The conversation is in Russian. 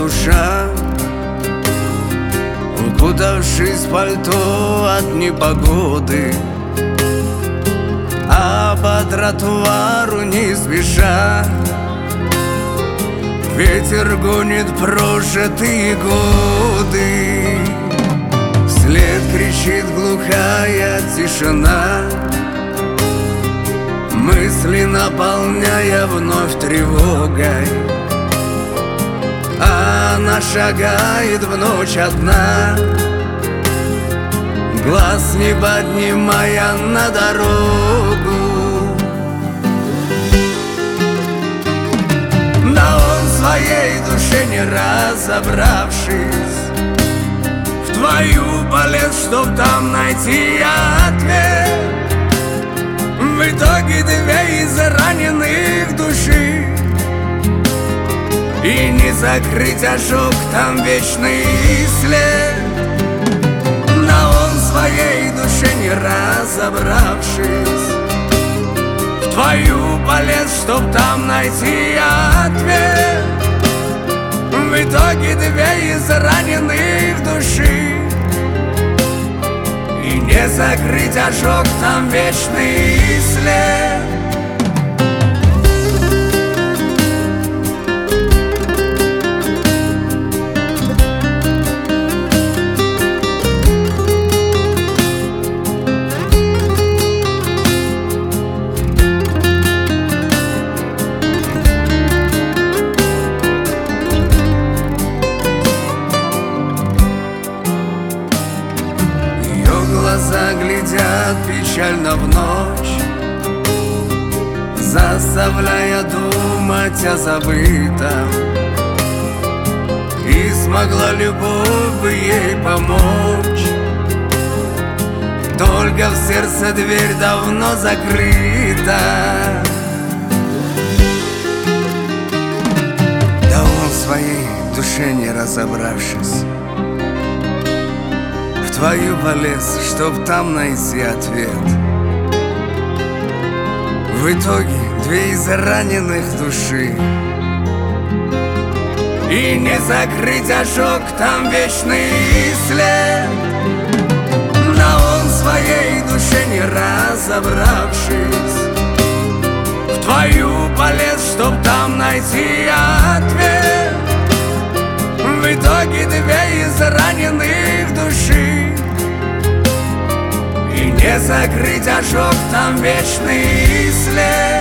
душа, укутавшись в пальто от непогоды, а по тротуару не спеша ветер гонит прожитые годы. Вслед кричит глухая тишина, мысли наполняя вновь тревогой. Она шагает в ночь одна, глаз не поднимая на дорогу. Да он в своей душе не разобравшись, в твою полез, чтоб там найти ответ. В итоге две израненных души, и не закрыть ожог, там вечный след. Да он в своей душе не разобравшись, в твою полез, чтоб там найти ответ. В итоге две израненных души, и не закрыть ожог, там вечный след. Глаза глядят печально в ночь, заставляя думать о забытом. И смогла любовь бы ей помочь, только в сердце дверь давно закрыта. Да он в своей душе не разобравшись, в твою полез, чтоб там найти ответ. В итоге две израненных души, и не закрыть ожог, там вечный след. Да он в своей душе не разобравшись, в твою полез, чтоб там найти ответ. В итоге две израненных души, и не закрыть ожог, там вечный след.